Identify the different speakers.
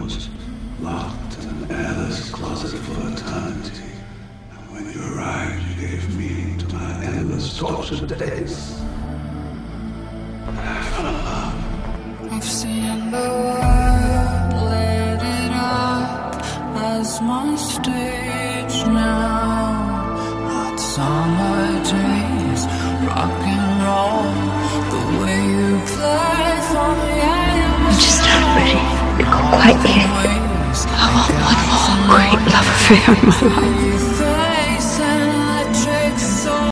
Speaker 1: bones, locked in an airless closet for eternity. And when you arrived, you gave meaning to my endless tortured days. I fell in love.
Speaker 2: I've seen the world, lit it up as my stage now. Hot summer days, rock and roll, the way you play for me.
Speaker 3: I'm just not ready. You're quite yet. I want one more great love affair in my life.